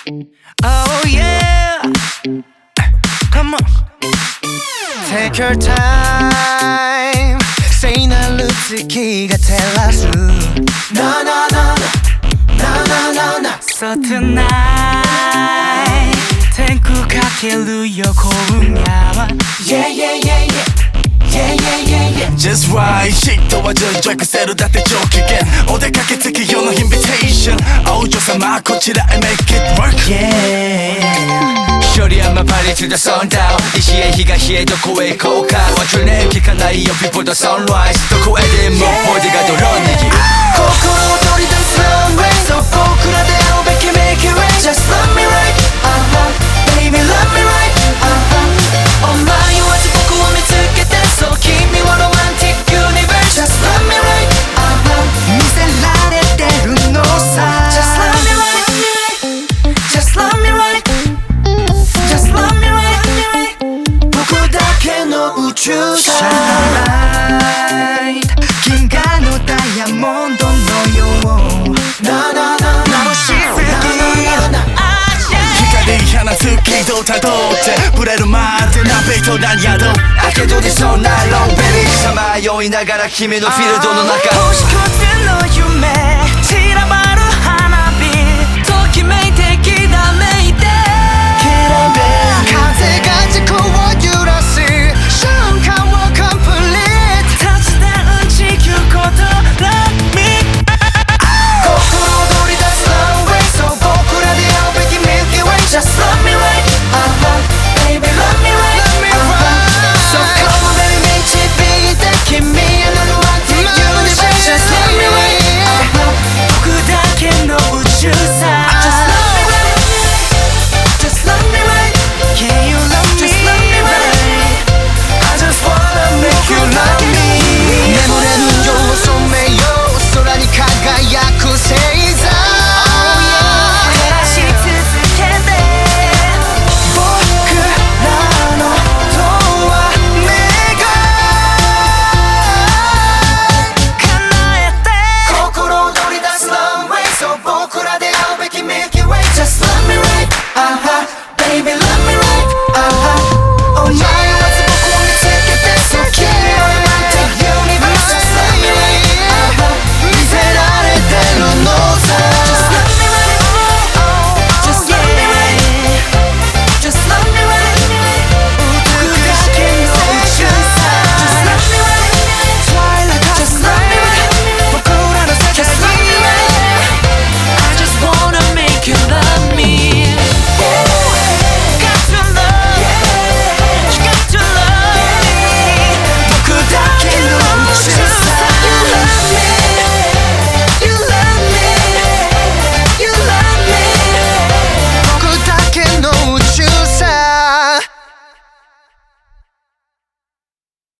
Oh yeah, come on. Take your time. Say 날 루트기가 텔라수. No no no no no no no. So tonight, 天空かけるよ今夜は。Yeah yeah yeah yeah yeah yeah yeah yeah. Just right シットは順序エクセルだって上機嫌お出かけ月夜のインビテーションお嬢様こちらへ make it work Yeah. Shorty I'ma party to the sundown西へ東へどこへ行こうか What's your name 聞かないよ before the sunrise どこへでもボディがドローン握る心を取り出す runway So 僕らでおべき make it rain Just love me right Baby love me right お前言わず僕を見つけて So 君はロマンティックユニバース Just love me right 見せられてるのさ Just love me right Just love me right Just love me right 僕だけの宇宙だ Shine light 銀河のダイヤモンドのよう Na na na na 光放つ軌道たどってブレるまでなベイトな宿明けとでそんなロンベリーさまよいながら君のフィールドの中星屑のよ